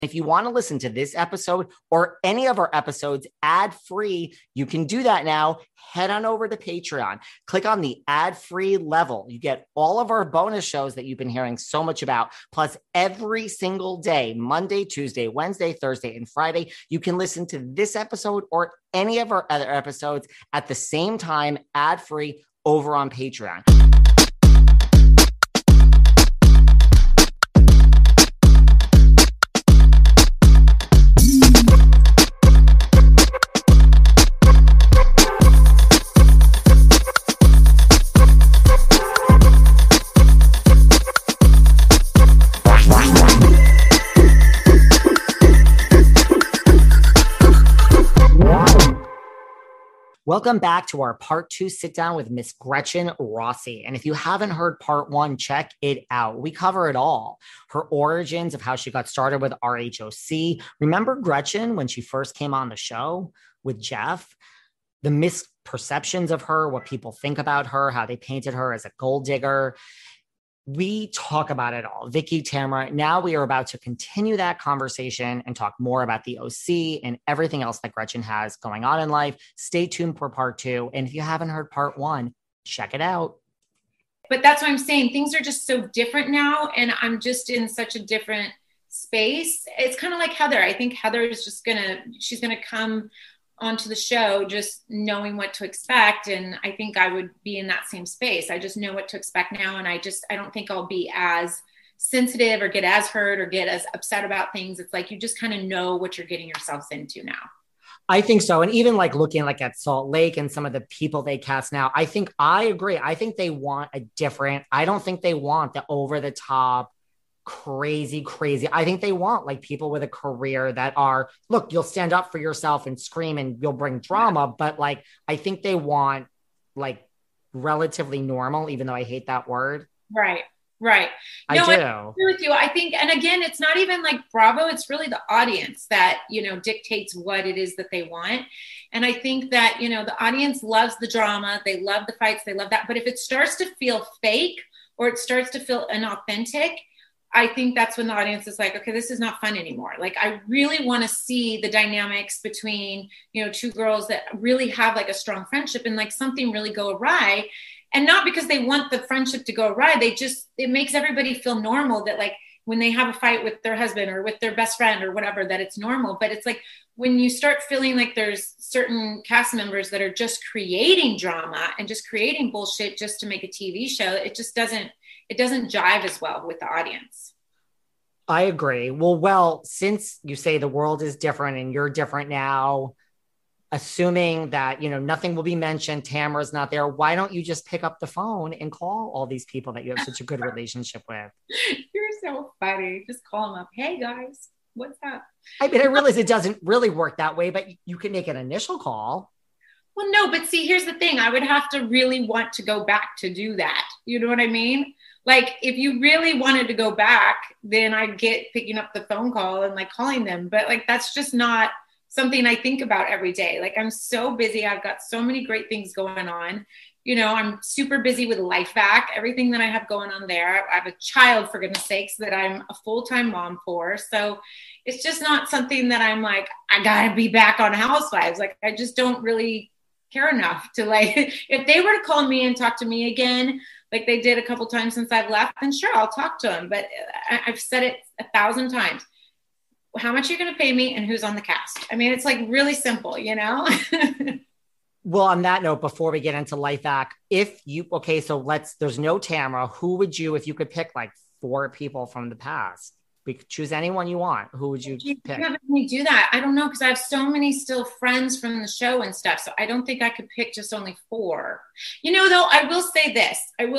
If you want to listen to this episode or any of our episodes ad-free, you can do that now. Head on over to Patreon. Click on the ad-free level. You get all of our bonus shows that you've been hearing so much about. Plus, every single day, Monday, Tuesday, Wednesday, Thursday, and Friday, you can listen to this episode or any of our other episodes at the same time, ad-free, over on Patreon. Welcome back to our part 2 sit down with Miss Gretchen Rossi. And if you haven't heard part 1, check it out. We cover it all. Her origins of how she got started with RHOC. Remember Gretchen when she first came on the show with Jeff? The misperceptions of her, what people think about her, how they painted her as a gold digger. We talk about it all. Vicky, Tamara, now we are about to continue that conversation and talk more about the OC and everything else that Gretchen has going on in life. Stay tuned for part 2. And if you haven't heard part 1, check it out. But that's what I'm saying. Things are just so different now. And I'm just in such a different space. It's kind of like Heather. I think Heather is just she's going to come onto the show just knowing what to expect, and I think I would be in that same space. I just know what to expect now, and I don't think I'll be as sensitive or get as hurt or get as upset about things. It's like you just kind of know what you're getting yourselves into now. I think so. And even like looking like at Salt Lake and some of the people they cast now, I agree. I think they want I don't think they want the over the top crazy. I think they want like people with a career that look, you'll stand up for yourself and scream and you'll bring drama, but like, I think they want like relatively normal, even though I hate that word. Right. I do. I agree with you. I think, and again, it's not even like Bravo. It's really the audience that, dictates what it is that they want. And I think that, the audience loves the drama. They love the fights. They love that. But if it starts to feel fake or it starts to feel inauthentic, I think that's when the audience is like, okay, this is not fun anymore. Like, I really want to see the dynamics between, two girls that really have like a strong friendship and like something really go awry. And not because they want the friendship to go awry. It makes everybody feel normal that like when they have a fight with their husband or with their best friend or whatever, that it's normal. But it's like when you start feeling like there's certain cast members that are just creating drama and just creating bullshit just to make a TV show, it doesn't jive as well with the audience. I agree. Well, since you say the world is different and you're different now, assuming that, nothing will be mentioned, Tamara's not there, why don't you just pick up the phone and call all these people that you have such a good relationship with? You're so funny. Just call them up. Hey guys, what's up? I mean, I realize it doesn't really work that way, but you can make an initial call. Well, no, but see, here's the thing. I would have to really want to go back to do that. You know what I mean? Like, if you really wanted to go back, then I'd get picking up the phone call and like calling them. But like, that's just not something I think about every day. Like, I'm so busy. I've got so many great things going on. I'm super busy with LifeVac, everything that I have going on there. I have a child, for goodness sakes, that I'm a full-time mom for. So it's just not something that I'm like, I gotta be back on Housewives. Like, I just don't really care enough to like, if they were to call me and talk to me again, like they did a couple times since I've left, then sure, I'll talk to them. But I've said it 1,000 times. How much are you going to pay me and who's on the cast? I mean, it's like really simple, Well, on that note, before we get into LifeVac, there's no Tamara. Who would you, if you could pick like 4 people from the past, we could choose anyone you want. Who would you pick? You haven't me do that. I don't know, because I have so many still friends from the show and stuff. So I don't think I could pick just only 4. Though, I will say this.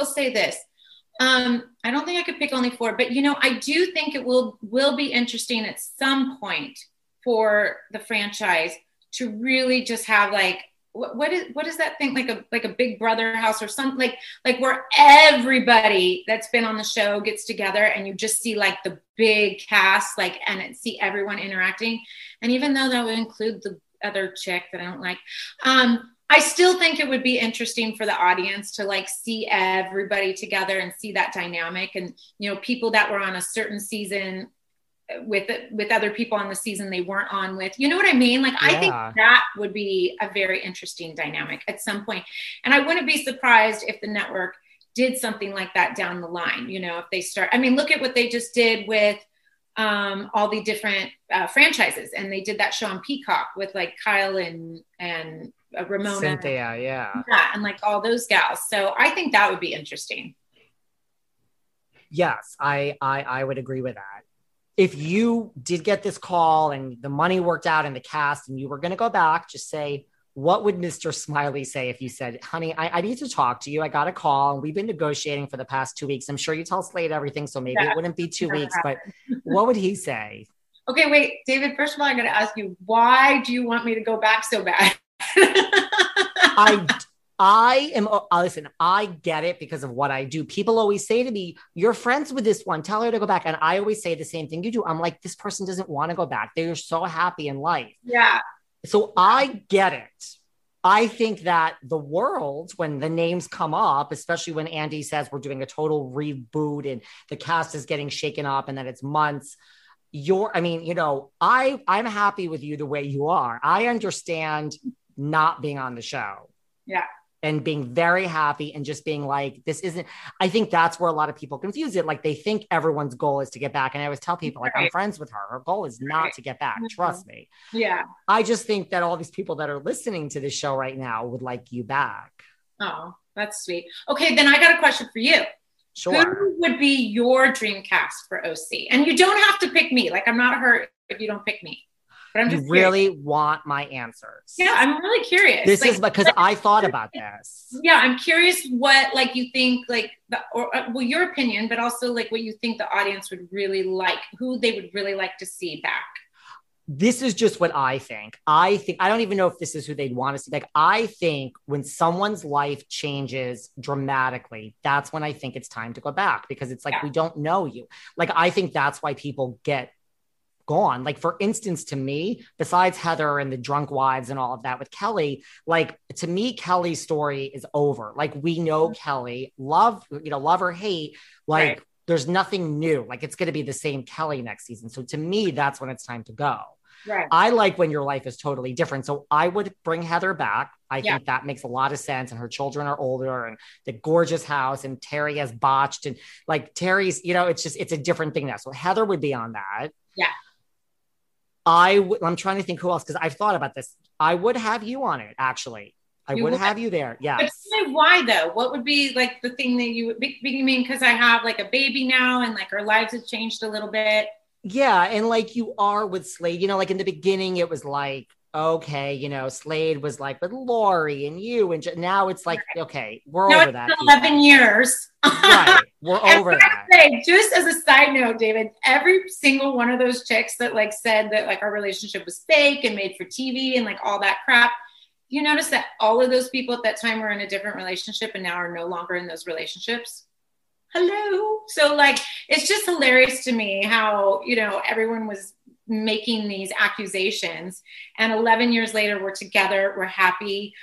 I don't think I could pick only 4, but I do think it will be interesting at some point for the franchise to really just have like, what is that thing, like a Big Brother house or something, like where everybody that's been on the show gets together and you just see like the big cast, like, and see everyone interacting. And even though that would include the other chick that I don't like, I still think it would be interesting for the audience to like see everybody together and see that dynamic. And, people that were on a certain season with other people on the season they weren't on with. You know what I mean? Like, I think that would be a very interesting dynamic at some point. And I wouldn't be surprised if the network did something like that down the line. You know, if they start, I mean, look at what they just did with all the different franchises. And they did that show on Peacock with like Kyle and Ramona. Cynthia, yeah. And like all those gals. So I think that would be interesting. Yes, I would agree with that. If you did get this call and the money worked out in the cast and you were going to go back, just say, what would Mr. Smiley say if you said, honey, I need to talk to you. I got a call and we've been negotiating for the past 2 weeks. I'm sure you tell Slade everything, so maybe it wouldn't be 2 weeks, but what would he say? Okay, wait, David, first of all, I'm going to ask you, why do you want me to go back so bad? Listen, I get it because of what I do. People always say to me, you're friends with this one, tell her to go back. And I always say the same thing you do. I'm like, this person doesn't want to go back. They're so happy in life. Yeah. So I get it. I think that the world, when the names come up, especially when Andy says we're doing a total reboot and the cast is getting shaken up and then it's months, I'm happy with you the way you are. I understand not being on the show. Yeah. And being very happy and just being like, I think that's where a lot of people confuse it. Like they think everyone's goal is to get back. And I always tell people, like, I'm friends with her. Her goal is not to get back. Trust me. Yeah. I just think that all these people that are listening to this show right now would like you back. Oh, that's sweet. Okay. Then I got a question for you. Sure. Who would be your dream cast for OC? And you don't have to pick me. Like, I'm not hurt if you don't pick me. But I'm just really want my answers. Yeah, I'm really curious. This is because I thought about this. Yeah, I'm curious what like you think your opinion, but also like what you think the audience would really like, who they would really like to see back. This is just what I think. I don't even know if this is who they'd want to see. Like, I think when someone's life changes dramatically, that's when I think it's time to go back because it's like, we don't know you. Like, I think that's why people get gone. Like, for instance, to me, besides Heather and the drunk wives and all of that with Kelly, like, to me, Kelly's story is over. Like, we know Kelly, love or hate, like, there's nothing new. Like, it's going to be the same Kelly next season. So to me, that's when it's time to go. Right. I like when your life is totally different. So I would bring Heather back. I think that makes a lot of sense. And her children are older and the gorgeous house and Terry has botched and like Terry's, it's a different thing now. So Heather would be on that. Yeah. I'm trying to think who else, because I've thought about this. I would have you on it, actually. I would have you there. Yeah. But why though? What would be like the thing that you mean? Because I have like a baby now and like our lives have changed a little bit. Yeah. And like you are with Slade, like in the beginning, it was like, okay, Slade was like with Lori and you, and now it's like, okay, we're over that. 11 years. Right. We're over that. Just as a side note, David, every single one of those chicks that like said that like our relationship was fake and made for TV and like all that crap, you notice that all of those people at that time were in a different relationship and now are no longer in those relationships. Hello. So like, it's just hilarious to me how, everyone was making these accusations and 11 years later, we're together, we're happy.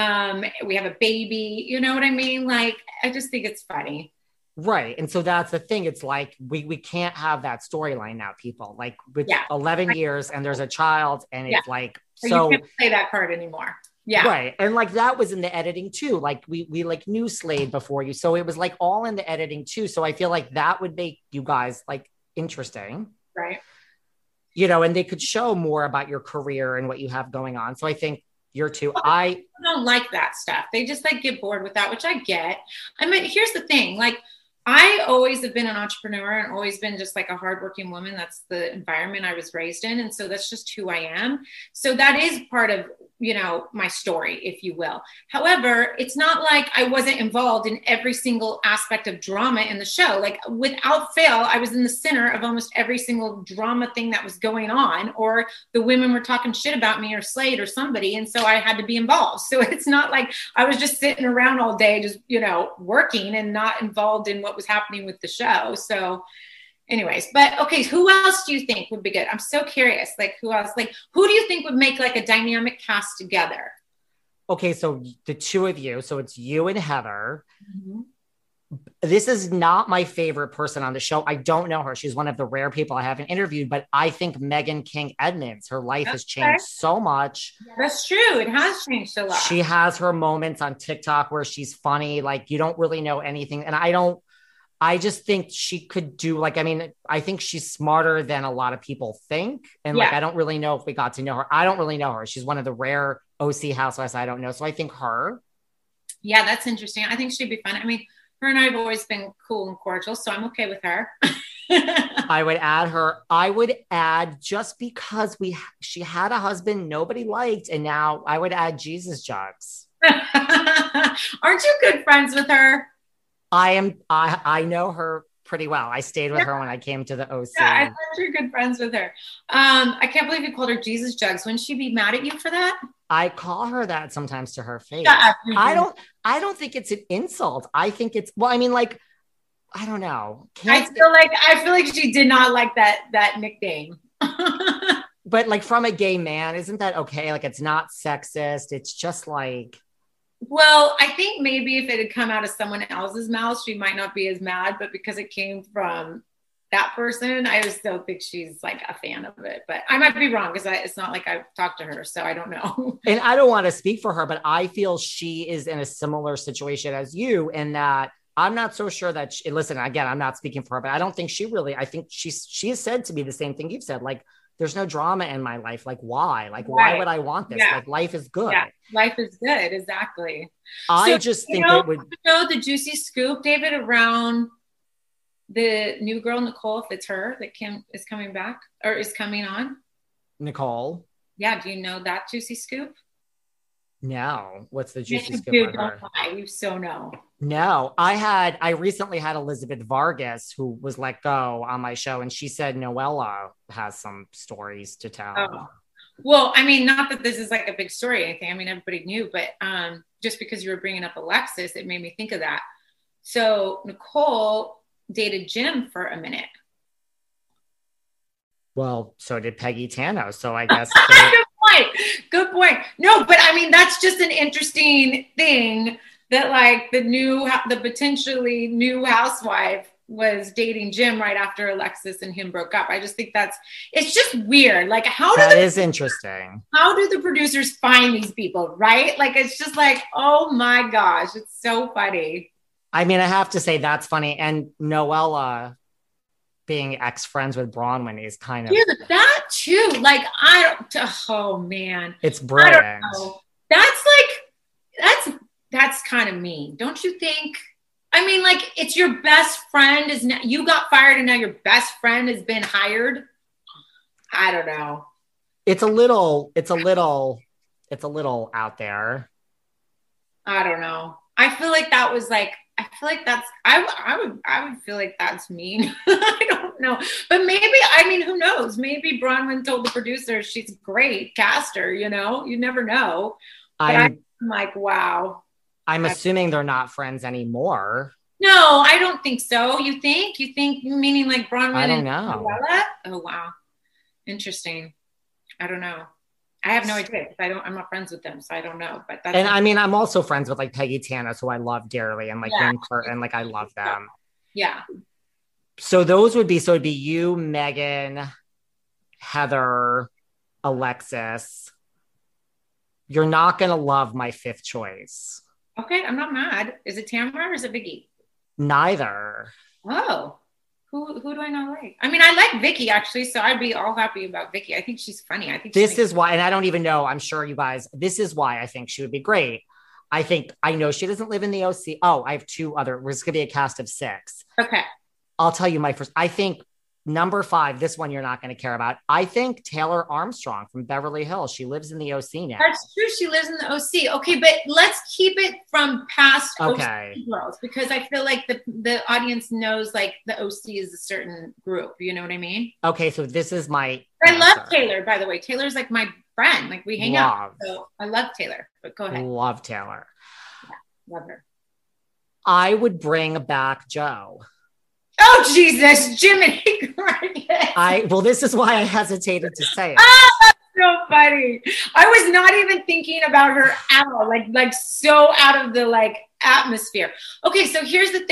We have a baby, you know what I mean? Like, I just think it's funny. Right. And so that's the thing. It's like, we can't have that storyline now, people, like with 11 years and there's a child and it's like, so you can't play that card anymore. Yeah. Right. And like that was in the editing too. Like we like knew Slade before you. So it was like all in the editing too. So I feel like that would make you guys like interesting. Right. And they could show more about your career and what you have going on. So I think you're too. I don't like that stuff. They just like get bored with that, which I get. I mean, here's the thing. Like, I always have been an entrepreneur and always been just like a hardworking woman. That's the environment I was raised in. And so that's just who I am. So that is part of, my story, if you will. However, it's not like I wasn't involved in every single aspect of drama in the show. Like without fail, I was in the center of almost every single drama thing that was going on, or the women were talking shit about me or Slade or somebody. And so I had to be involved. So it's not like I was just sitting around all day, just, working and not involved in what was happening with the show. So anyways, but okay, who else do you think would be good? I'm so curious. Like who else? Like who do you think would make like a dynamic cast together? Okay, so the two of you, so it's you and Heather. Mm-hmm. This is not my favorite person on the show. I don't know her. She's one of the rare people I haven't interviewed, but I think Megan King Edmonds, her life has changed so much. Yeah, that's true. It has changed a lot. She has her moments on TikTok where she's funny. Like you don't really know anything. And I just think she could do like, I mean, I think she's smarter than a lot of people think. And like, I don't really know if we got to know her. I don't really know her. She's one of the rare OC housewives I don't know. So I think her. Yeah, that's interesting. I think she'd be fun. I mean, her and I have always been cool and cordial, so I'm okay with her. I would add her. I would add just because she had a husband nobody liked, and now I would add Jesus Jugs. Aren't you good friends with her? I am. I know her pretty well. I stayed with her when I came to the OC. Yeah, I thought you were good friends with her. I can't believe you called her Jesus Jugs. Wouldn't she be mad at you for that? I call her that sometimes to her face. Yeah, I don't think it's an insult. I think it's, well, I mean, like, I don't know. I feel like she did not like that nickname. But like from a gay man, isn't that okay? Like, it's not sexist. It's just like. Well, I think maybe if it had come out of someone else's mouth, she might not be as mad, but because it came from that person, I just don't think she's like a fan of it, but I might be wrong because it's not like I've talked to her, so I don't know. And I don't want to speak for her, but I feel she is in a similar situation as you in that I'm not so sure that listen, again, I'm not speaking for her, but I don't think I think she has said to me the same thing you've said, like, there's no drama in my life. Like, why? Like, why would I want this? Yeah. Like, life is good. Yeah, life is good. Exactly. I just think it would. You know, the juicy scoop, David, around the new girl, Nicole, if it's her that is coming back or is coming on. Nicole? Yeah. Do you know that juicy scoop? No. What's the juicy scoop? Dude, don't lie. You so know. No. I recently had Elizabeth Vargas, who was let go on my show, and she said Noella has some stories to tell. Oh. Well, I mean, not that this is like a big story or anything. I mean, everybody knew, but just because you were bringing up Alexis, it made me think of that. So Nicole dated Jim for a minute. Well, so did Peggy Tano. So I guess. Good point. No, but I mean, that's just an interesting thing that like the potentially new housewife was dating Jim right after Alexis and him broke up. I just think it's just weird. Like that is interesting. How do the producers find these people? Right? Like, it's just like, oh my gosh, it's so funny. I mean, I have to say that's funny. And Noella being ex-friends with Bronwyn is kind of. Dude, that too. Like, oh man. It's brilliant. I don't know. That's kind of mean. Don't you think? I mean, like, it's your best friend you got fired and now your best friend has been hired. I don't know. It's a little out there. I don't know. I feel like that was like, I would feel like that's mean. I don't know. But maybe, I mean, who knows? Maybe Bronwyn told the producer she's great, cast her, you know? You never know. But I'm like, wow. I'm assuming they're not friends anymore. No, I don't think so. You think? Meaning like Bronwyn I don't know. Noella? Oh, wow. Interesting. I don't know. I have no idea. I'm not friends with them, so I don't know. But that's I mean, I'm also friends with like Peggy Tana, who I love dearly, and like and like I love them. Yeah. So it'd be you, Megan, Heather, Alexis. You're not gonna love my fifth choice. Okay, I'm not mad. Is it Tamara or is it Vicky? Neither. Oh. Who do I not like? I mean, I like Vicky actually, so I'd be all happy about Vicky. I think she's funny. I think this is why, and I don't even know. I'm sure you guys. This is why I think she would be great. I know she doesn't live in the OC. Oh, I have two other. We're just gonna be a cast of 6. Okay. I'll tell you my first. I think number 5. This one you're not going to care about. I think Taylor Armstrong from Beverly Hills. She lives in the OC now. That's true. She lives in the OC. Okay, but let's keep it from past OC girls because I feel like the audience knows like the OC is a certain group. You know what I mean? Okay, so this is my. I love Taylor, by the way. Taylor's like my friend. Like we hang out. So I love Taylor. But go ahead. Love Taylor. Yeah, love her. I would bring back Joe. Oh, Jesus, Jiminy Cricket. Well, this is why I hesitated to say it. That's so funny. I was not even thinking about her at all, like so out of the like atmosphere. Okay, so here's the thing.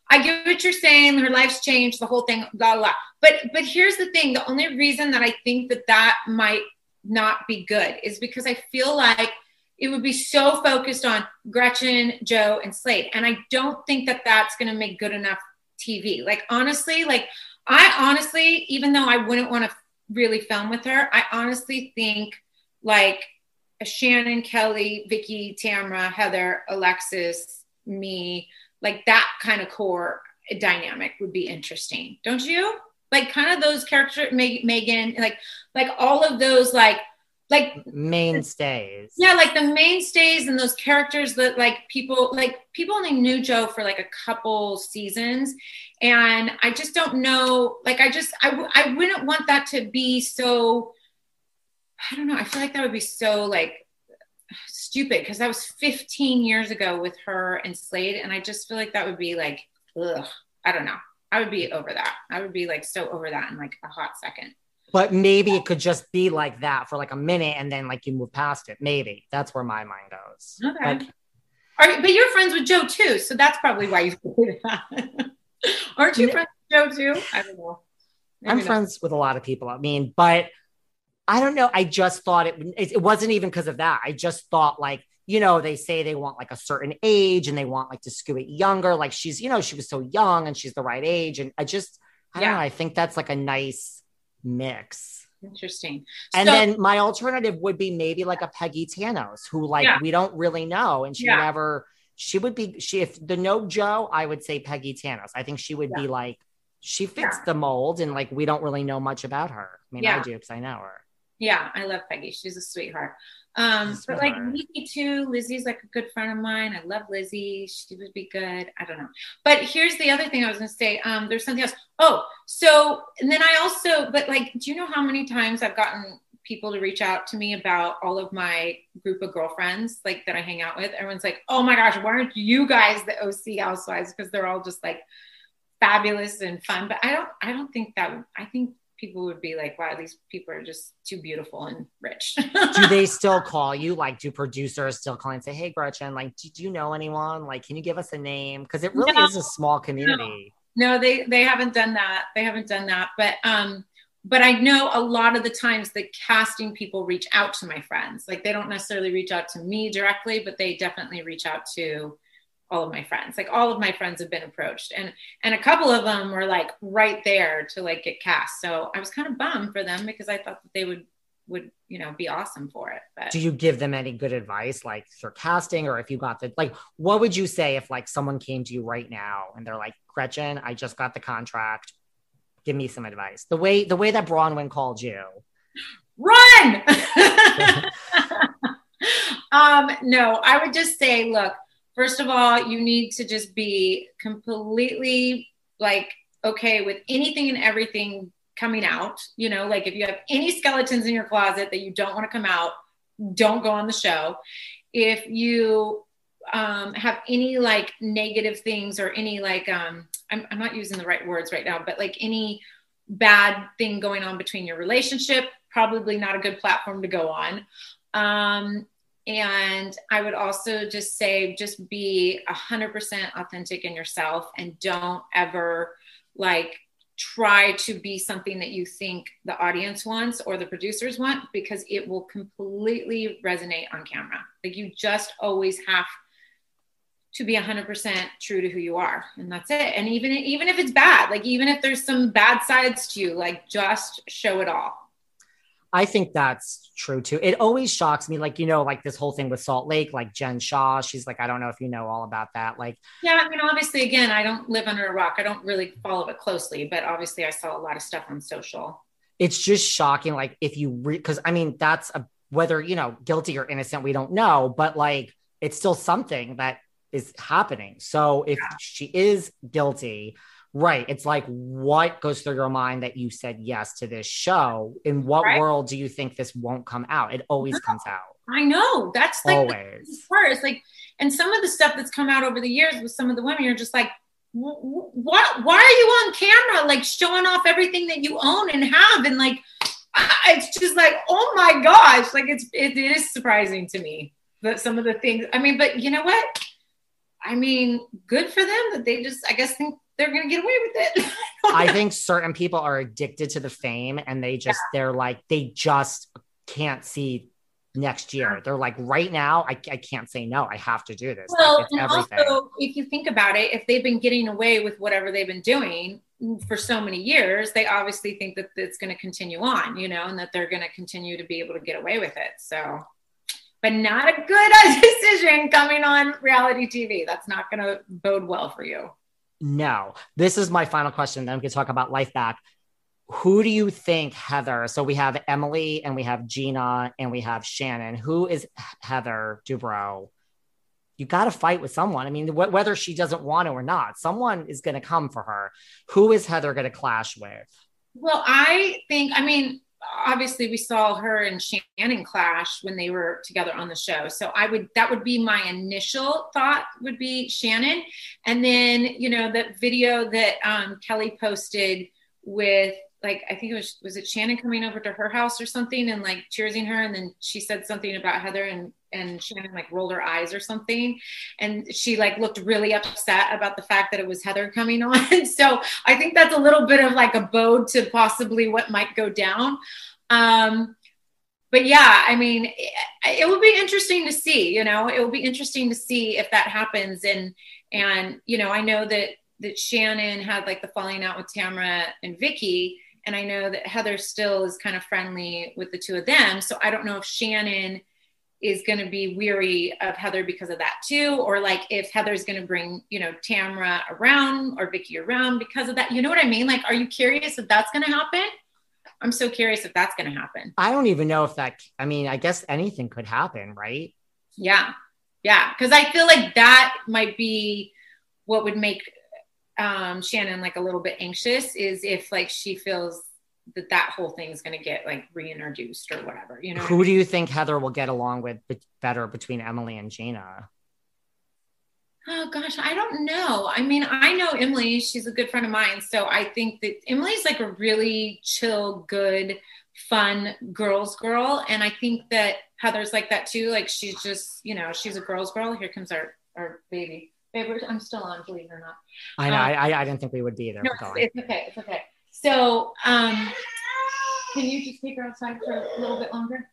I get what you're saying. Her life's changed, the whole thing, blah, blah, blah. But here's the thing. The only reason that I think that might not be good is because I feel like it would be so focused on Gretchen, Joe, and Slade. And I don't think that that's going to make good enough TV. Like, honestly, even though I wouldn't want to really film with her, I honestly think like a Shannon, Kelly, Vicky, Tamra, Heather, Alexis, me, like that kind of core dynamic would be interesting. Don't you? Like kind of those characters, Megan, like all of those, like mainstays. Yeah, like the mainstays and those characters that people only knew Joe for like a couple seasons. And I just don't know, like I wouldn't want that to be so, I don't know. I feel like that would be so like stupid because that was 15 years ago with her and Slade. And I just feel like that would be like, ugh, I don't know. I would be over that. I would be like so over that in like a hot second. But maybe it could just be like that for like a minute and then like you move past it. Maybe that's where my mind goes. Okay. But you're friends with Joe too. So that's probably why you say that. Aren't you friends with Joe too? I don't know. I'm friends with a lot of people. I mean, but I don't know. I just thought it wasn't even because of that. I just thought like, you know, they say they want like a certain age and they want like to skew it younger. Like she's, you know, she was so young and she's the right age. And I don't know. I think that's like a nice mix. Interesting. And then my alternative would be maybe like a Peggy Tanos who like, we don't really know. And if the no Joe, I would say Peggy Tanos. I think she would be like, she fits the mold and like, we don't really know much about her. I mean, I do because I know her. Yeah, I love Peggy. She's a sweetheart. But like Lizzie too. Lizzie's like a good friend of mine. I love Lizzie. She would be good. I don't know. But here's the other thing I was going to say. There's something else. Oh, so, and then but like, do you know how many times I've gotten people to reach out to me about all of my group of girlfriends, like that I hang out with? Everyone's like, oh my gosh, why aren't you guys the OC housewives? Because they're all just like fabulous and fun. But I don't think that, I think people would be like, wow, these people are just too beautiful and rich. Do they still call you? Like, do producers still call and say, hey, Gretchen, like, do you know anyone? Like, can you give us a name? Because it really is a small community. No, they haven't done that. But I know a lot of the times the casting people reach out to my friends. Like, they don't necessarily reach out to me directly, but they definitely reach out to all of my friends. Like all of my friends have been approached and a couple of them were like right there to like get cast. So I was kind of bummed for them because I thought that they would, you know, be awesome for it. But do you give them any good advice, like for casting, or if you got what would you say if like someone came to you right now and they're like, Gretchen, I just got the contract. Give me some advice. The way that Bronwyn called you. Run! No, I would just say, look, first of all, you need to just be completely like okay with anything and everything coming out. You know, like if you have any skeletons in your closet that you don't want to come out, don't go on the show. If you have any like negative things or any like, I'm not using the right words right now, but like any bad thing going on between your relationship, probably not a good platform to go on. And I would also just say, just be 100% authentic in yourself and don't ever like try to be something that you think the audience wants or the producers want, because it will completely resonate on camera. Like you just always have to be 100% true to who you are. And that's it. And even if it's bad, like even if there's some bad sides to you, like just show it all. I think that's true too. It always shocks me, like, you know, like this whole thing with Salt Lake, like Jen Shaw, she's like, I don't know if you know all about that. Like, yeah, I mean, obviously, again, I don't live under a rock. I don't really follow it closely, but obviously I saw a lot of stuff on social. It's just shocking. Like if you because I mean, that's whether, you know, guilty or innocent, we don't know, but like, it's still something that is happening. So if she is guilty, right, it's like, what goes through your mind that you said yes to this show? In what world do you think this won't come out? It always comes out. I know. That's like always. The part. It's like, and some of the stuff that's come out over the years with some of the women, you're just like, what? Why are you on camera, like showing off everything that you own and have? And like, it's just like, oh my gosh, like it is surprising to me that some of the things. I mean, but you know what? I mean, good for them that they just, I guess, think they're going to get away with it. I think certain people are addicted to the fame and they're like, they just can't see next year. They're like, right now, I can't say no. I have to do this. Well, Like, it's and everything. also, if you think about it, if they've been getting away with whatever they've been doing for so many years, they obviously think that it's going to continue on, and that they're going to continue to be able to get away with it. So, but not a good decision coming on reality TV. That's not going to bode well for you. No, this is my final question. Then we can talk about life back. Who do you think, Heather? So we have Emily and we have Gina and we have Shannon. Who is Heather Dubrow? You got to fight with someone. I mean, whether she doesn't want to or not, someone is going to come for her. Who is Heather going to clash with? Well, I mean, obviously we saw her and Shannon clash when they were together on the show. So that would be my initial thought would be Shannon. And then, that video that Kelly posted with, like, I think was it Shannon coming over to her house or something and like cheersing her. And then she said something about Heather and Shannon like rolled her eyes or something. And she like looked really upset about the fact that it was Heather coming on. So I think that's a little bit of like a bode to possibly what might go down. But yeah, I mean, it will be interesting to see, it will be interesting to see if that happens. And, I know that Shannon had like the falling out with Tamra and Vicky. And I know that Heather still is kind of friendly with the two of them. So I don't know if Shannon is going to be weary of Heather because of that too. Or like if Heather's going to bring, Tamra around or Vicky around because of that. You know what I mean? Like, are you curious if that's going to happen? I'm so curious if that's going to happen. I don't even know if I guess anything could happen, right? Yeah. Yeah. Cause I feel like that might be what would make Shannon like a little bit anxious is if like she feels that whole thing is going to get like reintroduced or whatever, Who do you think Heather will get along with better between Emily and Gina? Oh gosh, I don't know. I mean, I know Emily, she's a good friend of mine. So I think that Emily's like a really chill, good, fun girl's girl. And I think that Heather's like that too. Like she's just, she's a girl's girl. Here comes our baby. Babe, I'm still on, believe it or not. I know. I didn't think we would be either. No, it's okay. It's okay. So, can you just take her outside for a little bit longer?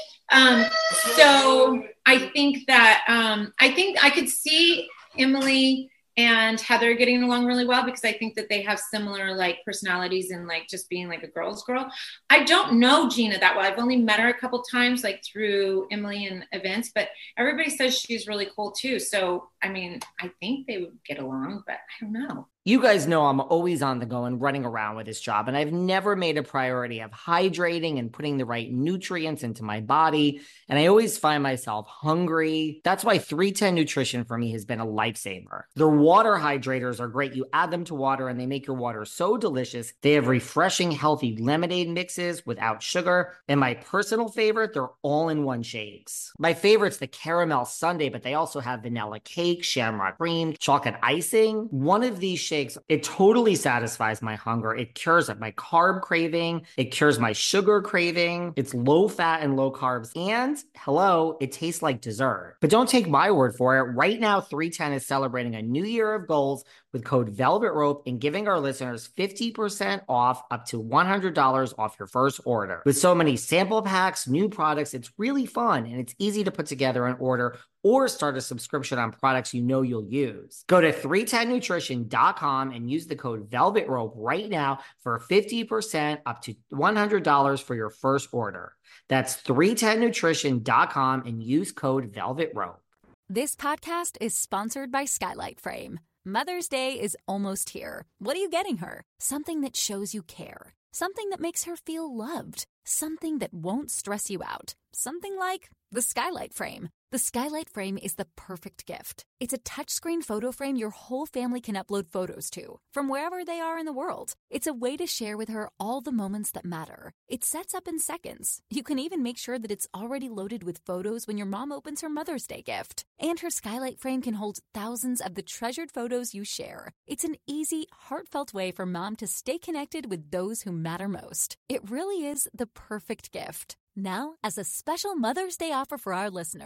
So I think that, I think I could see Emily and Heather getting along really well because I think that they have similar like personalities and like just being like a girl's girl. I don't know Gina that well. I've only met her a couple times like through Emily and events, but everybody says she's really cool too. So, I mean, I think they would get along, but I don't know. You guys know I'm always on the go and running around with this job, and I've never made a priority of hydrating and putting the right nutrients into my body, and I always find myself hungry. That's why 310 Nutrition for me has been a lifesaver. Their water hydrators are great. You add them to water, and they make your water so delicious. They have refreshing, healthy lemonade mixes without sugar, and my personal favorite, they're all-in-one shakes. My favorite's the caramel sundae, but they also have vanilla cake, shamrock cream, chocolate icing. One of these shakes, it totally satisfies my hunger. It cures my carb craving. It cures my sugar craving. It's low fat and low carbs. And hello, it tastes like dessert. But don't take my word for it. Right now, 310 is celebrating a new year of goals with code Velvet Rope and giving our listeners 50% off up to $100 off your first order. With so many sample packs, new products, it's really fun and it's easy to put together an order or start a subscription on products you'll use. Go to 310nutrition.com and use the code Velvet Rope right now for 50% up to $100 for your first order. That's 310nutrition.com and use code Velvet Rope. This podcast is sponsored by Skylight Frame. Mother's Day is almost here. What are you getting her? Something that shows you care. Something that makes her feel loved. Something that won't stress you out. Something like the Skylight Frame. The Skylight Frame is the perfect gift. It's a touchscreen photo frame your whole family can upload photos to, from wherever they are in the world. It's a way to share with her all the moments that matter. It sets up in seconds. You can even make sure that it's already loaded with photos when your mom opens her Mother's Day gift. And her Skylight Frame can hold thousands of the treasured photos you share. It's an easy, heartfelt way for mom to stay connected with those who matter most. It really is the perfect gift. Now, as a special Mother's Day offer for our listeners,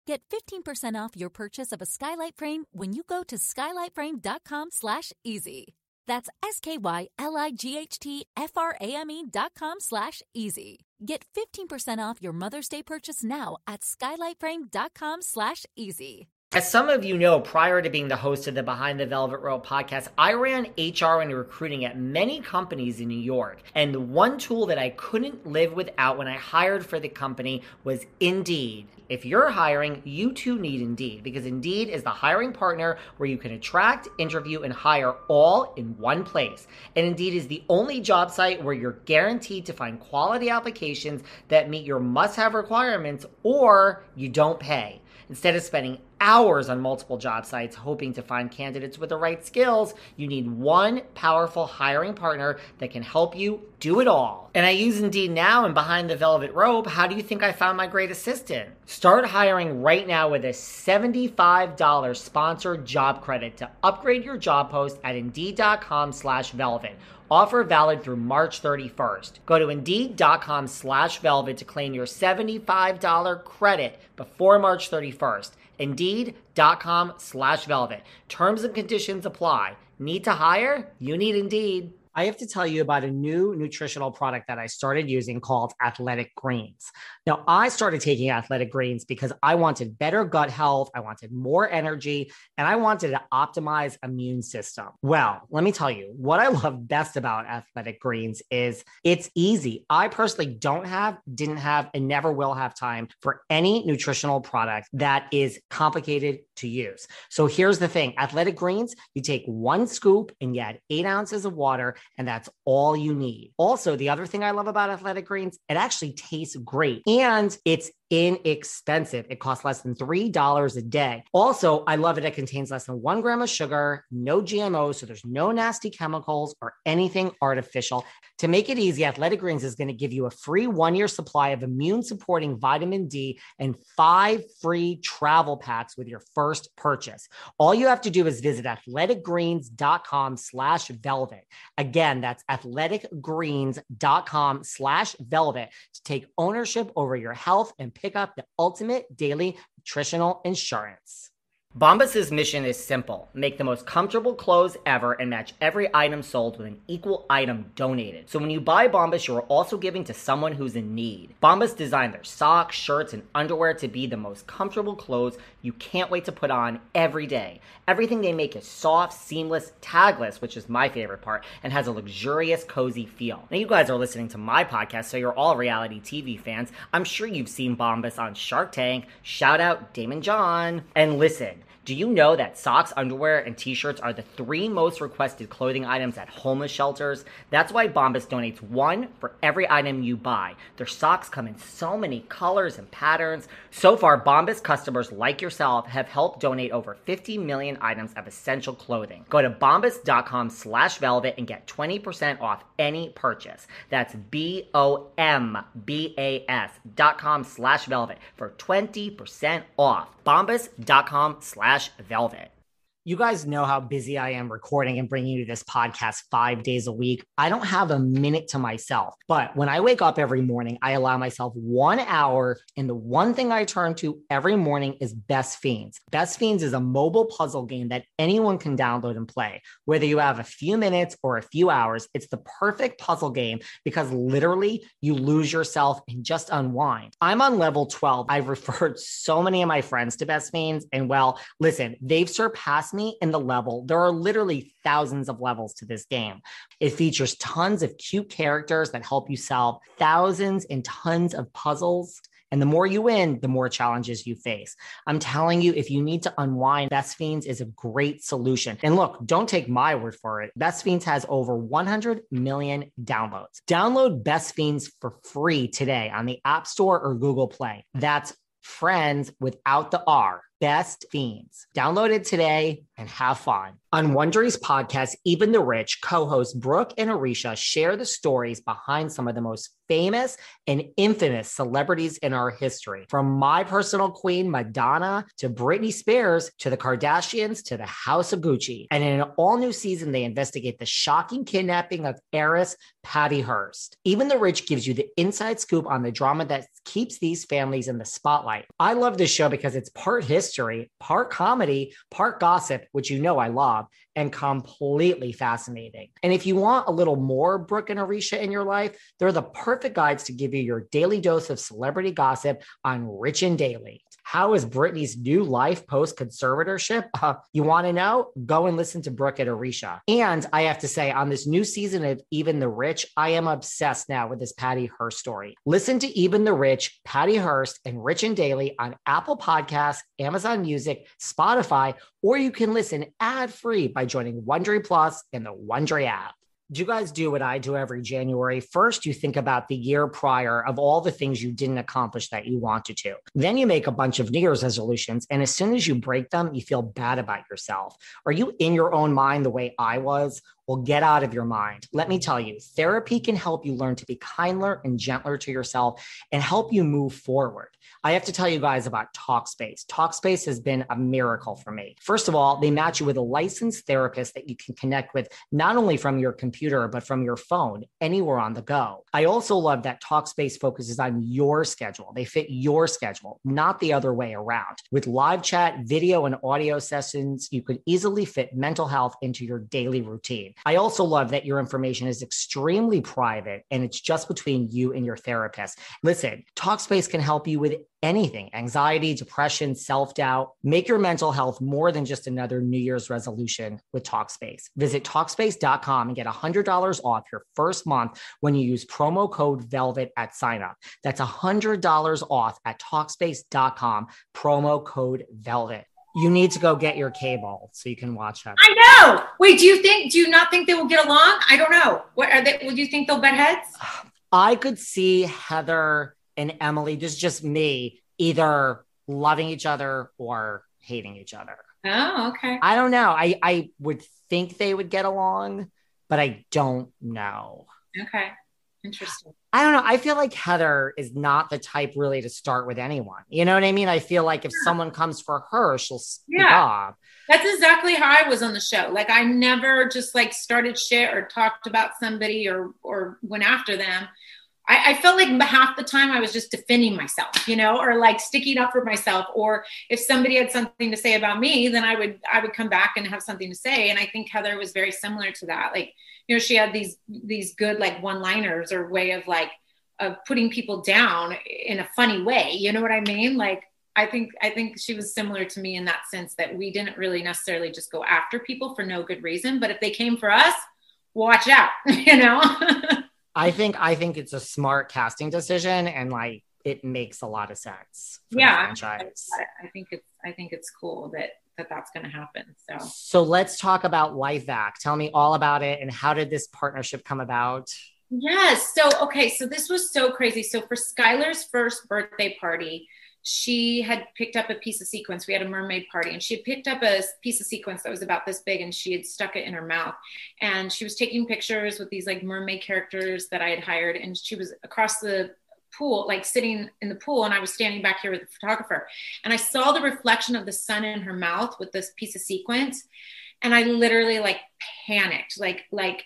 Get 15% off your purchase of a skylight frame when you go to skylightframe.com/easy. That's SKYLIGHTFRAME.com/easy. Get 15% off your Mother's Day purchase now at skylightframe.com/easy. As some of you know, prior to being the host of the Behind the Velvet Rope podcast, I ran HR and recruiting at many companies in New York. And the one tool that I couldn't live without when I hired for the company was Indeed. If you're hiring, you too need Indeed, because Indeed is the hiring partner where you can attract, interview, and hire all in one place. And Indeed is the only job site where you're guaranteed to find quality applications that meet your must-have requirements, or you don't pay. Instead of spending hours on multiple job sites hoping to find candidates with the right skills, you need one powerful hiring partner that can help you do it all. And I use Indeed now, and Behind the Velvet Rope, how do you think I found my great assistant? Start hiring right now with a $75 sponsored job credit to upgrade your job post at Indeed.com/velvet. Offer valid through March 31st. Go to Indeed.com/velvet to claim your $75 credit before March 31st. Indeed.com/velvet. Terms and conditions apply. Need to hire? You need Indeed. I have to tell you about a new nutritional product that I started using called Athletic Greens. Now, I started taking Athletic Greens because I wanted better gut health, I wanted more energy, and I wanted to optimize immune system. Well, let me tell you, what I love best about Athletic Greens is it's easy. I personally didn't have, and never will have time for any nutritional product that is complicated to use. So here's the thing. Athletic Greens, you take 1 scoop and you add 8 ounces of water, and that's all you need. Also, the other thing I love about Athletic Greens, it actually tastes great and it's inexpensive. It costs less than $3 a day. Also, I love it. It contains less than 1 gram of sugar, no GMOs, so there's no nasty chemicals or anything artificial. To make it easy, Athletic Greens is going to give you a free 1-year supply of immune-supporting vitamin D and 5 free travel packs with your first purchase. All you have to do is visit athleticgreens.com/velvet. Again, that's athleticgreens.com/velvet to take ownership over your health and pick up the ultimate daily nutritional insurance. Bombas's mission is simple. Make the most comfortable clothes ever and match every item sold with an equal item donated. So when you buy Bombas, you are also giving to someone who's in need. Bombas designed their socks, shirts, and underwear to be the most comfortable clothes you can't wait to put on every day. Everything they make is soft, seamless, tagless, which is my favorite part, and has a luxurious, cozy feel. Now, you guys are listening to my podcast, so you're all reality TV fans. I'm sure you've seen Bombas on Shark Tank. Shout out Damon John. And listen, do you know that socks, underwear, and t-shirts are the 3 most requested clothing items at homeless shelters? That's why Bombas donates 1 for every item you buy. Their socks come in so many colors and patterns. So far, Bombas customers like yourself have helped donate over 50 million items of essential clothing. Go to bombas.com/velvet and get 20% off any purchase. That's BOMBAS.com/velvet for 20% off. Bombas.com/velvet. You guys know how busy I am recording and bringing you this podcast 5 days a week. I don't have a minute to myself, but when I wake up every morning, I allow myself 1 hour. And the one thing I turn to every morning is Best Fiends. Best Fiends is a mobile puzzle game that anyone can download and play. Whether you have a few minutes or a few hours, it's the perfect puzzle game because literally you lose yourself and just unwind. I'm on level 12. I've referred so many of my friends to Best Fiends, and well, listen, they've surpassed me in the level. There are literally thousands of levels to this game. It features tons of cute characters that help you solve thousands and tons of puzzles. And the more you win, the more challenges you face. I'm telling you, if you need to unwind, Best Fiends is a great solution. And look, don't take my word for it. Best Fiends has over 100 million downloads. Download Best Fiends for free today on the App Store or Google Play. That's friends without the R. best fiends. Download it today and have fun. On Wondery's podcast, Even the Rich, co-hosts Brooke and Arisha share the stories behind some of the most famous and infamous celebrities in our history. From my personal queen, Madonna, to Britney Spears, to the Kardashians, to the House of Gucci. And in an all-new season, they investigate the shocking kidnapping of heiress Patty Hearst. Even the Rich gives you the inside scoop on the drama that keeps these families in the spotlight. I love this show because it's part history, part comedy, part gossip, which you know I love, and completely fascinating. And if you want a little more Brooke and Arisha in your life, they're the perfect guides to give you your daily dose of celebrity gossip on Rich and Daily. How is Britney's new life post-conservatorship? You want to know? Go and listen to Brooke and Arisha. And I have to say, on this new season of Even the Rich, I am obsessed now with this Patty Hearst story. Listen to Even the Rich, Patty Hearst, and Rich and Daily on Apple Podcasts, Amazon Music, Spotify, or you can listen ad-free by joining Wondery Plus in the Wondery app. Do you guys do what I do every January? First, you think about the year prior of all the things you didn't accomplish that you wanted to. Then you make a bunch of New Year's resolutions. And as soon as you break them, you feel bad about yourself. Are you in your own mind the way I was? Well, get out of your mind. Let me tell you, therapy can help you learn to be kinder and gentler to yourself and help you move forward. I have to tell you guys about Talkspace. Talkspace has been a miracle for me. First of all, they match you with a licensed therapist that you can connect with not only from your computer, but from your phone, anywhere on the go. I also love that Talkspace focuses on your schedule. They fit your schedule, not the other way around. With live chat, video, and audio sessions, you could easily fit mental health into your daily routine. I also love that your information is extremely private and it's just between you and your therapist. Listen, Talkspace can help you with anything: anxiety, depression, self-doubt. Make your mental health more than just another New Year's resolution with Talkspace. Visit Talkspace.com and get $100 off your first month when you use promo code VELVET at sign up. That's $100 off at Talkspace.com, promo code VELVET. You need to go get your cable so you can watch that. I know. Wait, do you not think they will get along? I don't know. What are they? Would you think they'll butt heads? I could see Heather and Emily, this is just me, either loving each other or hating each other. Oh, okay. I don't know. I would think they would get along, but I don't know. Okay. Interesting. I don't know. I feel like Heather is not the type really to start with anyone. You know what I mean? I feel like if someone comes for her, she'll speak up. That's exactly how I was on the show. Like I never just like started shit or talked about somebody or went after them. I felt like half the time I was just defending myself, you know, or like sticking up for myself. Or if somebody had something to say about me, then I would come back and have something to say. And I think Heather was very similar to that. Like, you know, she had these good like one-liners or way of like of putting people down in a funny way. You know what I mean? Like, I think she was similar to me in that sense that we didn't really necessarily just go after people for no good reason. But if they came for us, watch out, you know? I think it's a smart casting decision, and like it makes a lot of sense for the franchise. I think it's cool that that's going to happen. So let's talk about LifeVac. Tell me all about it, and how did this partnership come about? Yes. So this was so crazy. So for Skylar's first birthday party, she had picked up a piece of sequins. We had a mermaid party, and she had picked up a piece of sequins that was about this big, and she had stuck it in her mouth. And she was taking pictures with these like mermaid characters that I had hired. And she was across the pool, like sitting in the pool. And I was standing back here with the photographer, and I saw the reflection of the sun in her mouth with this piece of sequins. And I literally like panicked, like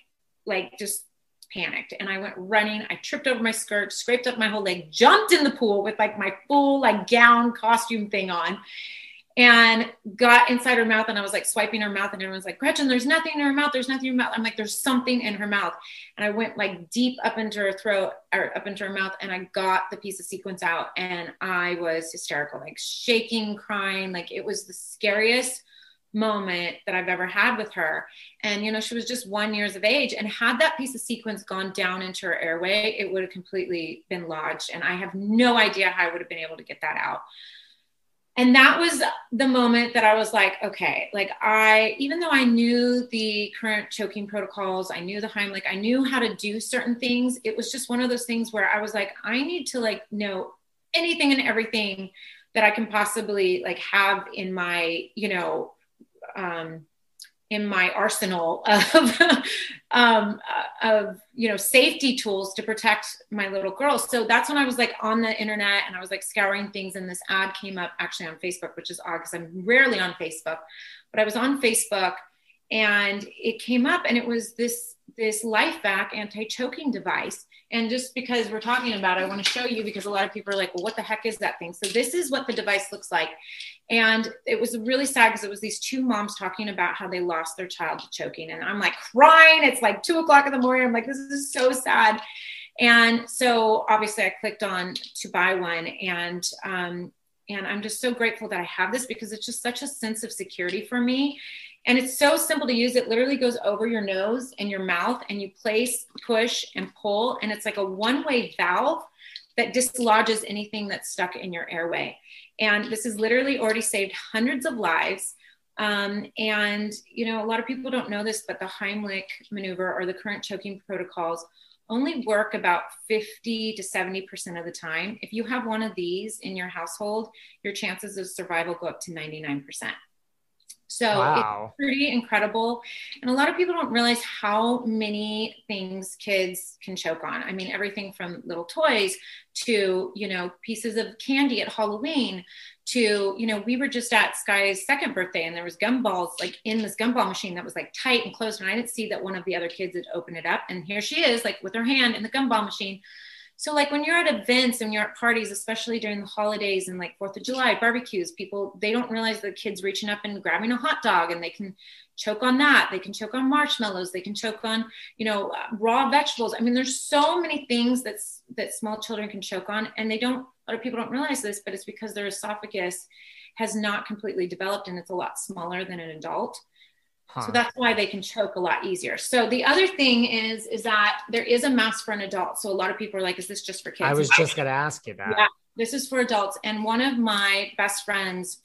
just panicked. And I went running. I tripped over my skirt, scraped up my whole leg, jumped in the pool with like my full like gown costume thing on, and got inside her mouth. And I was like swiping her mouth, and everyone's like, Gretchen, there's nothing in her mouth. There's nothing in her mouth. I'm like, there's something in her mouth. And I went like deep up into her throat or up into her mouth. And I got the piece of sequins out, and I was hysterical, like shaking, crying. Like it was the scariest moment that I've ever had with her. And, you know, she was just 1 year of age, and had that piece of sequins gone down into her airway, it would have completely been lodged. And I have no idea how I would have been able to get that out. And that was the moment that I was like, okay, like even though I knew the current choking protocols, I knew the Heimlich, I knew how to do certain things. It was just one of those things where I was like, I need to like know anything and everything that I can possibly like have in my, in my arsenal of, safety tools to protect my little girls. So that's when I was like on the internet and I was like scouring things, and this ad came up actually on Facebook, which is odd because I'm rarely on Facebook, but I was on Facebook and it came up, and it was this LifeVac anti-choking device. And just because we're talking about it, I want to show you, because a lot of people are like, well, what the heck is that thing? So this is what the device looks like. And it was really sad because it was these two moms talking about how they lost their child to choking. And I'm like crying. It's like 2:00 in the morning. I'm like, this is so sad. And so obviously I clicked on to buy one, and I'm just so grateful that I have this, because it's just such a sense of security for me. And it's so simple to use. It literally goes over your nose and your mouth, and you place, push, and pull. And it's like a one-way valve that dislodges anything that's stuck in your airway. And this has literally already saved hundreds of lives. And, a lot of people don't know this, but the Heimlich maneuver, or the current choking protocols, only work about 50 to 70% of the time. If you have one of these in your household, your chances of survival go up to 99%. So wow. It's pretty incredible. And a lot of people don't realize how many things kids can choke on. I mean, everything from little toys to, pieces of candy at Halloween to, we were just at Sky's second birthday, and there was gumballs like in this gumball machine that was like tight and closed. And I didn't see that one of the other kids had opened it up. And here she is, like with her hand in the gumball machine. So like when you're at events and you're at parties, especially during the holidays and like 4th of July barbecues, people, they don't realize the kids reaching up and grabbing a hot dog, and they can choke on that. They can choke on marshmallows. They can choke on, raw vegetables. I mean, there's so many things that small children can choke on, and a lot of people don't realize this, but it's because their esophagus has not completely developed, and it's a lot smaller than an adult. So that's why they can choke a lot easier. So the other thing is that there is a mask for an adult. So a lot of people are like, is this just for kids? I was just going to ask you that. Yeah, this is for adults. And one of my best friend's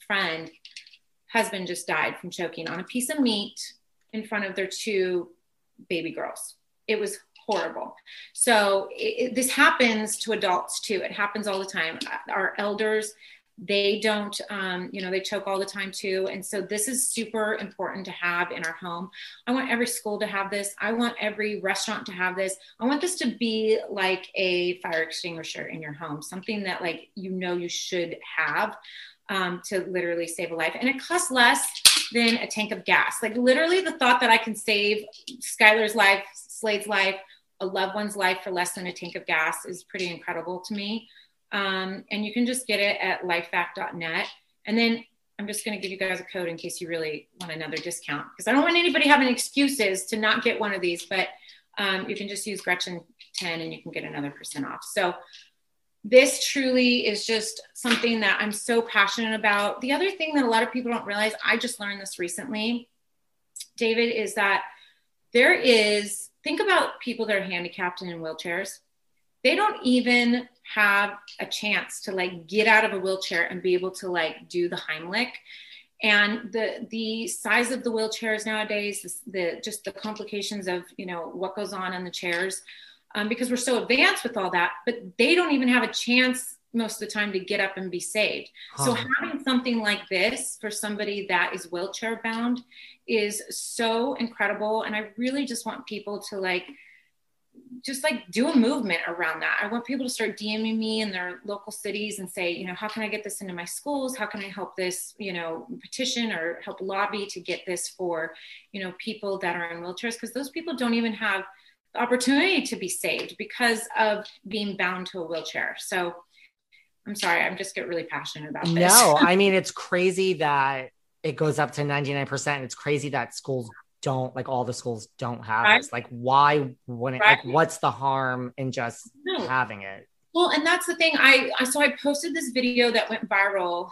husband just died from choking on a piece of meat in front of their 2 baby girls. It was horrible. So this happens to adults too. It happens all the time. Our elders, they don't, they choke all the time too. And so this is super important to have in our home. I want every school to have this. I want every restaurant to have this. I want this to be like a fire extinguisher in your home, something that you should have to literally save a life. And it costs less than a tank of gas. Like literally the thought that I can save Skylar's life, Slade's life, a loved one's life for less than a tank of gas is pretty incredible to me. And you can just get it at lifevac.net. And then I'm just going to give you guys a code in case you really want another discount, because I don't want anybody having excuses to not get one of these, but you can just use Gretchen 10 and you can get another % off. So this truly is just something that I'm so passionate about. The other thing that a lot of people don't realize, I just learned this recently, David, is that think about people that are handicapped and in wheelchairs. They don't even have a chance to get out of a wheelchair and be able to do the Heimlich. And the size of the wheelchairs nowadays, just the complications of, what goes on in the chairs, because we're so advanced with all that, but they don't even have a chance most of the time to get up and be saved. So having something like this for somebody that is wheelchair bound is so incredible. And I really just want people to do a movement around that. I want people to start DMing me in their local cities and say, how can I get this into my schools? How can I help this, petition or help lobby to get this for, people that are in wheelchairs? Because those people don't even have the opportunity to be saved because of being bound to a wheelchair. So I'm sorry, I just get really passionate about this. No, I mean, it's crazy that it goes up to 99%. It's crazy that schools don't, all the schools don't have this. Why wouldn't, what's the harm in just having it? Well, and that's the thing. I posted this video that went viral,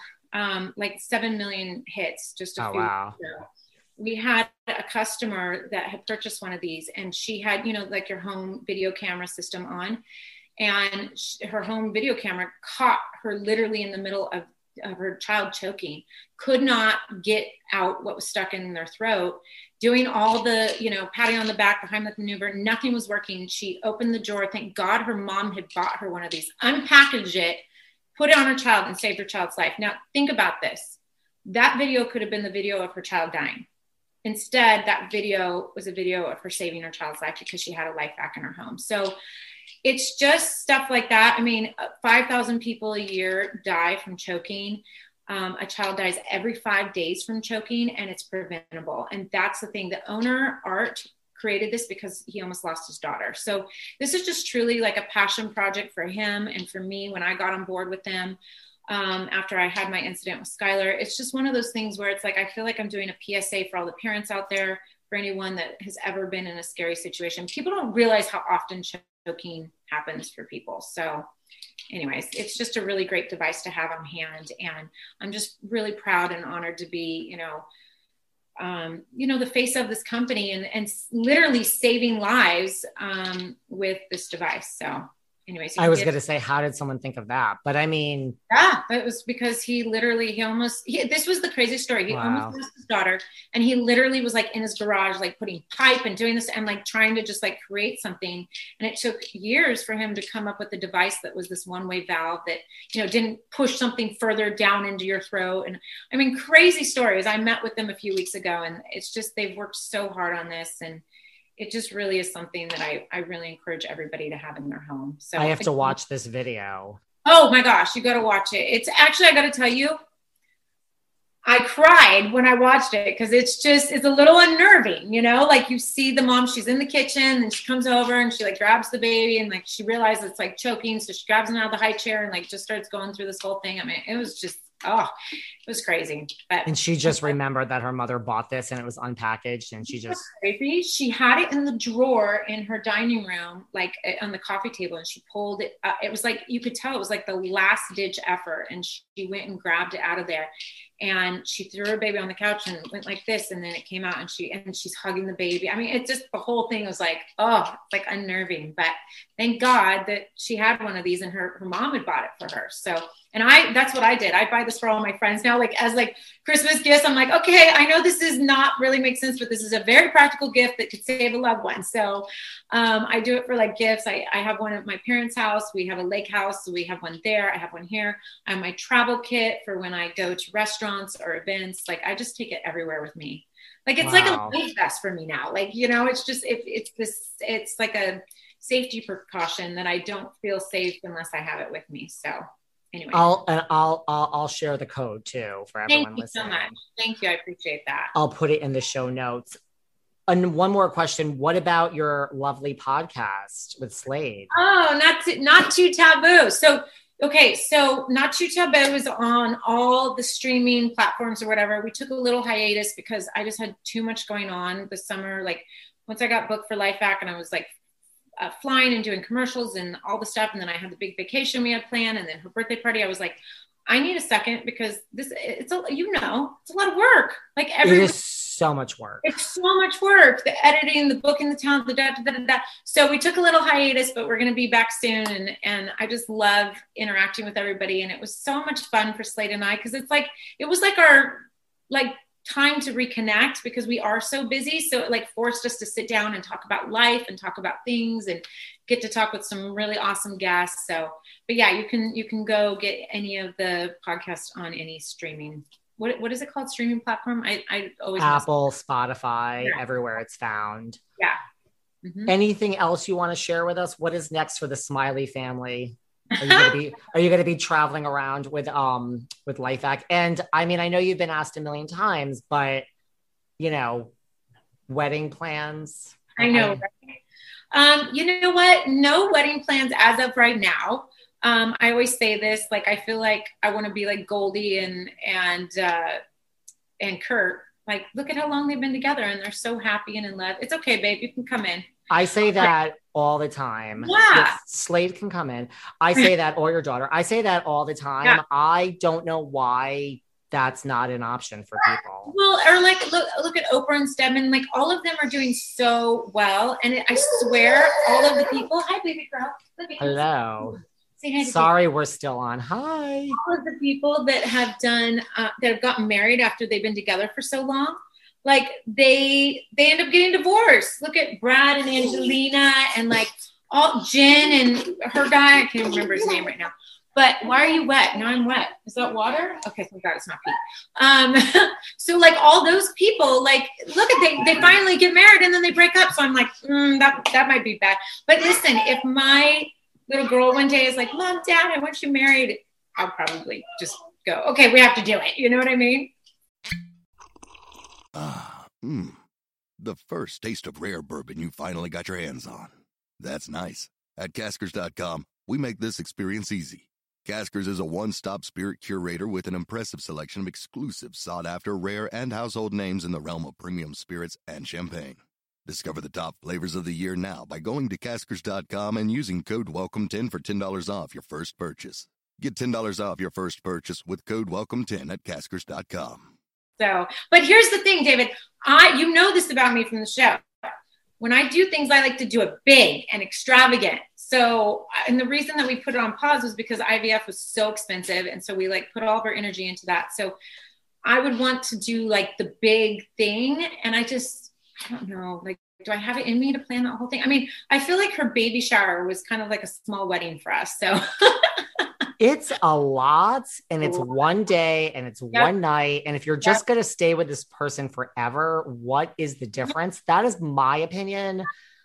7 million hits just a few weeks ago. We had a customer that had purchased one of these, and she had, your home video camera system on, and her home video camera caught her literally in the middle of her child choking, could not get out what was stuck in their throat, doing all the, patting on the back, the Heimlich maneuver, nothing was working. She opened the drawer. Thank God her mom had bought her one of these, unpackaged it, put it on her child and saved her child's life. Now think about this. That video could have been the video of her child dying. Instead, that video was a video of her saving her child's life because she had a life back in her home. So it's just stuff like that. I mean, 5,000 people a year die from choking. A child dies every 5 days from choking, and it's preventable. And that's the thing. The owner, Art, created this because he almost lost his daughter. So this is just truly like a passion project for him and for me when I got on board with them. After I had my incident with Skylar, it's just one of those things where it's like, I feel like I'm doing a PSA for all the parents out there, for anyone that has ever been in a scary situation. People don't realize how often choking happens for people. So anyways, it's just a really great device to have on hand. And I'm just really proud and honored to be, the face of this company and literally saving lives, with this device. So anyways, I was going to say, how did someone think of that? But I mean, yeah, it was because this was the crazy story. He almost lost his daughter, and he literally was like in his garage, like putting pipe and doing this and like trying to just like create something. And it took years for him to come up with a device that was this one-way valve that, didn't push something further down into your throat. And I mean, crazy stories. I met with them a few weeks ago, and it's just, they've worked so hard on this, and it just really is something that I really encourage everybody to have in their home. So I have to watch this video. Oh my gosh, you got to watch it. It's actually, I got to tell you, I cried when I watched it because it's a little unnerving, like you see the mom, she's in the kitchen and she comes over and she like grabs the baby and like she realizes it's like choking. So she grabs him out of the high chair and like just starts going through this whole thing. I mean, it was just, it was crazy. And she just remembered that her mother bought this and it was unpackaged, and crazy. She had it in the drawer in her dining room, like on the coffee table, and she pulled it. It was like, you could tell it was like the last ditch effort. And she went and grabbed it out of there. And she threw her baby on the couch and went like this. And then it came out and she's hugging the baby. I mean, it just, the whole thing was like, like unnerving, but thank God that she had one of these and her mom had bought it for her. So, and that's what I did. I buy this for all my friends now, like as like Christmas gifts. I'm like, okay, I know this does not really make sense, but this is a very practical gift that could save a loved one. So I do it for like gifts. I have one at my parents' house. We have a lake house. So we have one there. I have one here. I have my travel kit for when I go to restaurants or events. Like I just take it everywhere with me. Like it's like a life vest for me now. Like, it's just, it's like a safety precaution that I don't feel safe unless I have it with me. So anyway, I'll share the code too for everyone listening. Thank you so much. Thank you. I appreciate that. I'll put it in the show notes. And one more question. What about your lovely podcast with Slade? Oh, not too taboo. So Not Too Taboo is on all the streaming platforms or whatever. We took a little hiatus because I just had too much going on this summer. Like once I got booked for Life Back and I was like flying and doing commercials and all the stuff. And then I had the big vacation we had planned and then her birthday party. I was like, I need a second because it's a lot of work. Like it is so much work. It's so much work. The editing, the booking, the talent, the da. So we took a little hiatus, but we're going to be back soon. And I just love interacting with everybody. And it was so much fun for Slade and I, because it was like our time to reconnect because we are so busy. So it forced us to sit down and talk about life and talk about things and get to talk with some really awesome guests. So, but yeah, you can go get any of the podcasts on any streaming. What is it called? Streaming platform? I always Apple, Spotify, everywhere it's found. Yeah. Mm-hmm. Anything else you want to share with us? What is next for the Smiley family? Are you going to be traveling around with Life Hack? And I mean, I know you've been asked a million times, but wedding plans. I know. Right? You know what? No wedding plans as of right now. I always say this, I feel like I want to be like Goldie and Kurt. Like, look at how long they've been together and they're so happy and in love. It's okay, babe. You can come in. I say that all the time. Yeah. Slade can come in. I say that, or your daughter. I say that all the time. Yeah. I don't know why that's not an option for people. Well, or look at Oprah and Stedman. All of them are doing so well. And I swear all of the people. Hi, baby girl. Hello. Sorry, we're still on. Hi. All of the people that have done, that have gotten married after they've been together for so long, they end up getting divorced. Look at Brad and Angelina and all Jen and her guy. I can't remember his name right now. But why are you wet? Now I'm wet. Is that water? Okay, thank God it's not pee. So like all those people, like, look at they finally get married and then they break up. So I'm like, that might be bad. But listen, if my little girl one day is like, Mom, Dad, I want you married, I'll probably just go, okay, we have to do it. You know what I mean? The first taste of rare bourbon you finally got your hands on. That's nice. At Caskers.com, we make this experience easy. Caskers is a one-stop spirit curator with an impressive selection of exclusive, sought-after, rare, and household names in the realm of premium spirits and champagne. Discover the top flavors of the year now by going to Caskers.com and using code WELCOME10 for $10 off your first purchase. Get $10 off your first purchase with code WELCOME10 at Caskers.com. So, but here's the thing, David. You know this about me from the show. When I do things, I like to do it big and extravagant. So, and the reason that we put it on pause was because IVF was so expensive. And so we like put all of our energy into that. So I would want to do like the big thing. And I don't know, like, do I have it in me to plan that whole thing? I mean, I feel like her baby shower was kind of like a small wedding for us. So it's a lot, and it's one day and it's one night. And if you're just going to stay with this person forever, what is the difference? That is my opinion.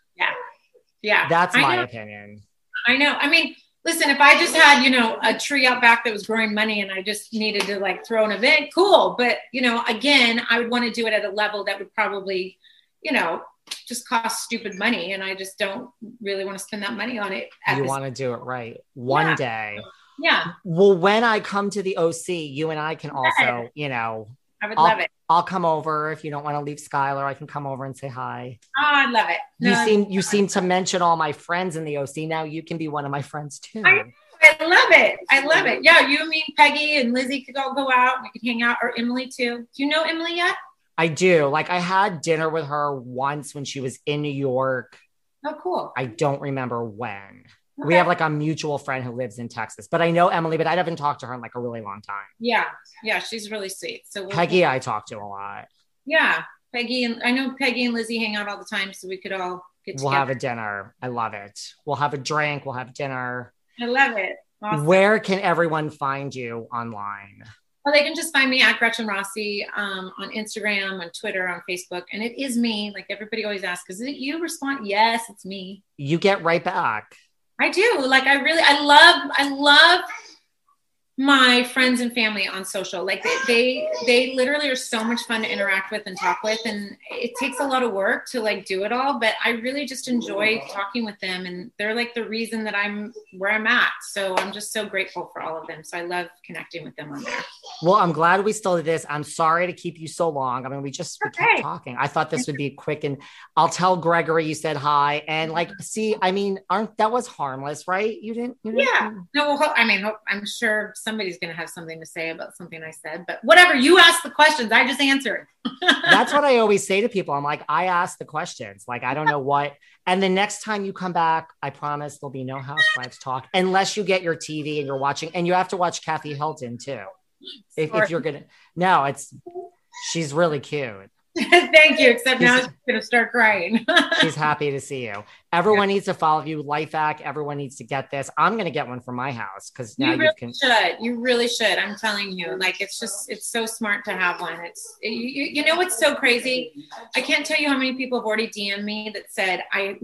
Yeah. That's my opinion. I know. I mean, listen, if I just had, a tree out back that was growing money and I just needed to like throw an event, cool. But, again, I would want to do it at a level that would probably, just cost stupid money. And I just don't really want to spend that money on it. You want to do it right. One day. Yeah. Well, when I come to the OC, you and I can also, I would love it. I'll come over. If you don't want to leave Skylar, I can come over and say hi. Oh, I love it. You seem to mention all my friends in the OC. Now you can be one of my friends too. I love it. Yeah. You, me, Peggy and Lizzie could all go out. We could hang out, or Emily too. Do you know Emily yet? I do. Like, I had dinner with her once when she was in New York. Oh, cool. I don't remember when. Okay. We have like a mutual friend who lives in Texas, but I know Emily, but I haven't talked to her in like a really long time. Yeah. She's really sweet. So Peggy, I talk to a lot. Yeah. I know Peggy and Lizzie hang out all the time, so we could all get together. We'll have a dinner. I love it. We'll have a drink. We'll have dinner. I love it. Awesome. Where can everyone find you online? Well, they can just find me at Gretchen Rossi on Instagram, on Twitter, on Facebook. And it is me. Like, everybody always asks, is it you? Respond, yes, it's me. You get right back. I do. Like, I love my friends and family on social. Like, they literally are so much fun to interact with and talk with. And it takes a lot of work to like do it all, but I really just enjoy talking with them. And they're like the reason that I'm where I'm at. So I'm just so grateful for all of them. So I love connecting with them on there. Well, I'm glad we still did this. I'm sorry to keep you so long. I mean, we keep talking. I thought this would be quick, and I'll tell Gregory you said hi. And like, see, I mean, that was harmless, right? You didn't. Yeah. No, I'm sure somebody's going to have something to say about something I said, but whatever. You asked the questions. I just answered. That's what I always say to people. I'm like, I ask the questions. Like, I don't know what. And the next time you come back, I promise there'll be no Housewives talk unless you get your TV and you're watching. And you have to watch Kathy Hilton too. If you're going to, no, she's really cute. Thank you. Except now she's going to start crying. She's happy to see you. Everyone needs to follow you. Life Hack. Everyone needs to get this. I'm going to get one for my house because now you really should. I'm telling you, like, it's so smart to have one. You know what's so crazy? I can't tell you how many people have already DM'd me that said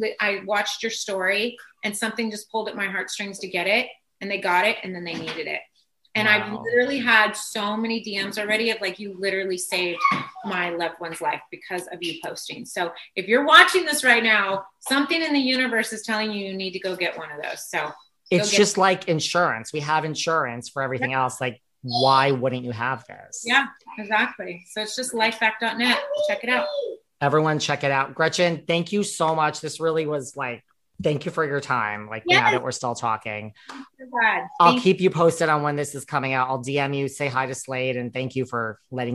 I watched your story and something just pulled at my heartstrings to get it, and they got it, and then they needed it. And wow. I've literally had so many DMs already of like, you literally saved my loved one's life because of you posting. So if you're watching this right now, something in the universe is telling you need to go get one of those. So it's just like insurance. We have insurance for everything else. Like, why wouldn't you have this? Yeah, exactly. So it's just lifehack.net. Check it out. Everyone check it out. Gretchen, thank you so much. This really was like, thank you for your time. Like, now that we're still talking, I'll keep you posted on when this is coming out. I'll DM you, say hi to Slade, and thank you for letting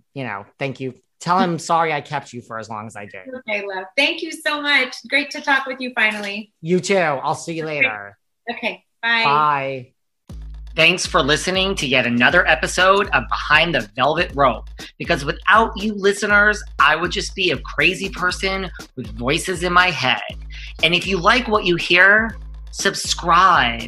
thank you. Tell him sorry I kept you for as long as I did. Okay, love. Thank you so much. Great to talk with you finally. You too. I'll see you later. Okay. Bye. Bye. Thanks for listening to yet another episode of Behind the Velvet Rope. Because without you listeners, I would just be a crazy person with voices in my head. And if you like what you hear, subscribe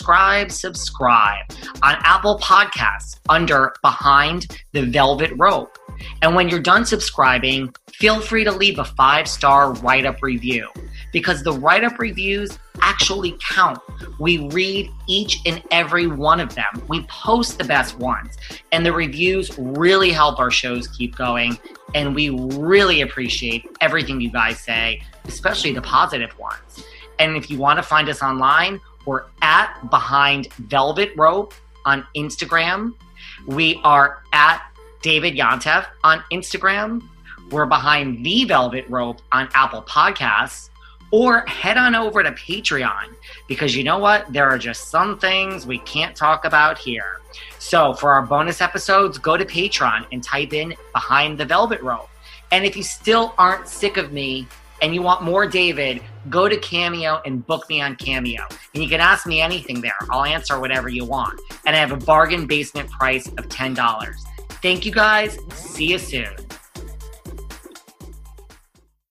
on Apple Podcasts under Behind the Velvet Rope. And when you're done subscribing, feel free to leave a 5-star write-up review, because the write-up reviews actually count. We read each and every one of them. We post the best ones, and the reviews really help our shows keep going. And we really appreciate everything you guys say, especially the positive ones. And if you want to find us online, we're at Behind Velvet Rope on Instagram. We are at David Yontef on Instagram. We're Behind the Velvet Rope on Apple Podcasts. Or head on over to Patreon, because you know what? There are just some things we can't talk about here. So for our bonus episodes, go to Patreon and type in Behind the Velvet Rope. And if you still aren't sick of me and you want more David, go to Cameo and book me on Cameo. And you can ask me anything there. I'll answer whatever you want. And I have a bargain basement price of $10. Thank you guys. See you soon.